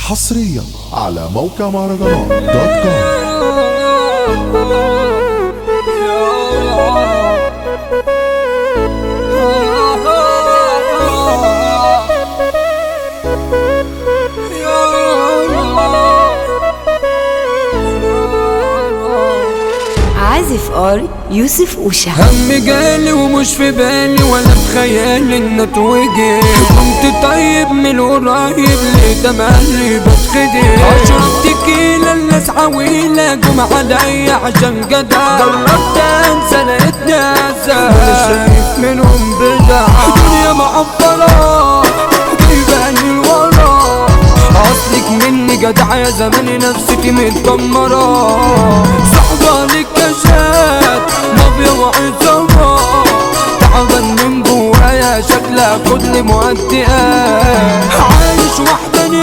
حصريا على موقع مهرجانات دوت كوم. عازف ار يوسف وشا. هم جالي ومش في بالي ولا في خيالي ان اتوجه. كنت طيب من قريب ليه تملي بتخدع. اشرب تكيلة الناس عويلة جم عليا عشان جدع. جربت انسى لقيتني اسى وانا شايف منهم بدع. الدنيا معبرة جايباني لورا. اصلك مني جدع يا زماني نفسيتي متدمرة. صحبة للكشات مافيا وعصابة. تعبان من جوايا شكلها كل مؤدية. عايش وحداني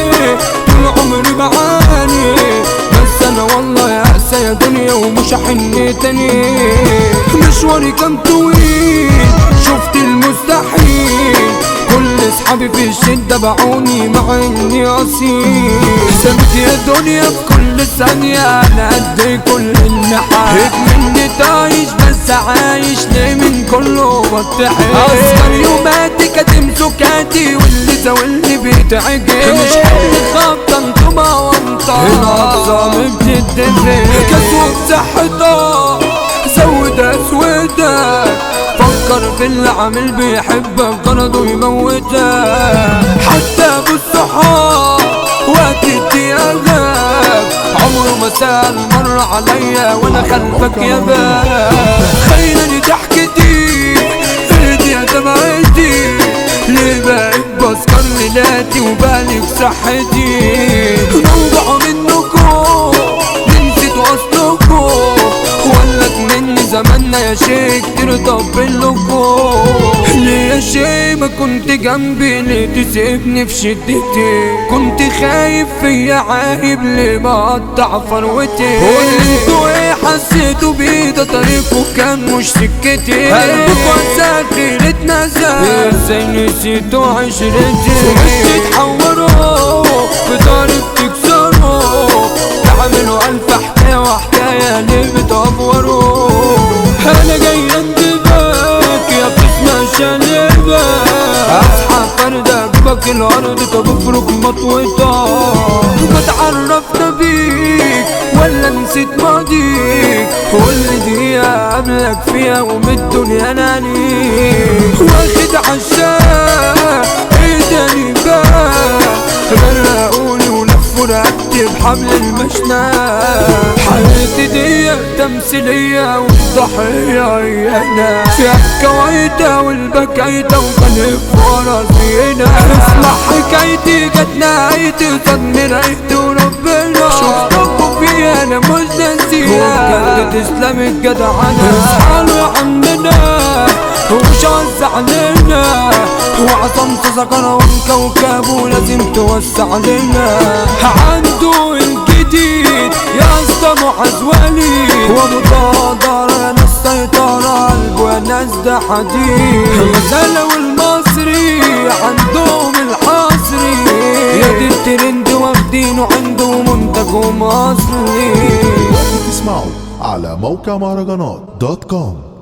طول عمري بعاني. بس انا والله يأسى يا دنيا ومش هحن تاني. مشواري كان طويل شفت المستحيل. كل اصحابي في الشدة باعوني مع اني اصيل. سبت يا دنيا في كل ثانية انا قد كل النحاس. مني تعيش بس عايش ليه من كله بتحس. اصغر يوماتي كاتم سكاتي واللي زاولني بيتعجب. مش حل خبطة انتما وانطا الاقسام بتتفق. كسوة صحتها زود اسودك. فكر في اللي عامل بيحبك غرضه يموتك. حتى بالصحاب وقت الديالك عمره ما سأل مر عليا وانا خلفك يا باب. خيلني ضحكتي ايدي يا دمعتي. ليه بقيت بسكر ليلاتي وبالي في صحتي. موضوع منكم نسيتوا اصلكم. ولك مني زماننا يا شيخ ترضى بلكم. ليه يا شيخ ما كنت جنبي ليه تسيبني في شدتي. كنت خايف فيا عايب ليه بقطع فروتي. انتوا ايه حسيتوا بيه ده طريقكوا كان مش سكتي. قلبكوا عساكر اتنزل ازاي نسيتوا عشرتي. مش تتحوروا في طريق تكسروا. تعملوا الف حكاية وحكاية ليه بتعبروا. انا جاي انتباك يا بتسمع شنبك. اصحى فردة اجيبك الارض طب افرك مطوتك. اتعرفنا بيك ولا نسيت ماضيك. كل دقيقة قبلك فيها ومن الدنيا انا ليك. واخد عشاق ايه تاني بقى. غرقوني ولفوا رقبتي بحبل المشنى. حياتي دي تمثيلية والضحية هي انا. فيها الكويتة والبكايتة وخلف ورا زينة. اسمع حكايتي جت نهايتي صد مرايتي وربنا. شفتكوا فيها انا مش ناسيها. وبجد تسلم الجدعنة. اصحابي عندنا ومش عز علينا. وعصمت سكرة ومكوكب ولازم توسع لنا. عنده الجديد يا اسطى معز ولي. ومتقدر انا السيطرة قلبه يا ناس ده حديد. الغزالة والمصري عندهم الحصري. يا دي الترند واخدينه عنده منتجهم اصلي. تسمعوا على موقع مهرجانات دوت كوم.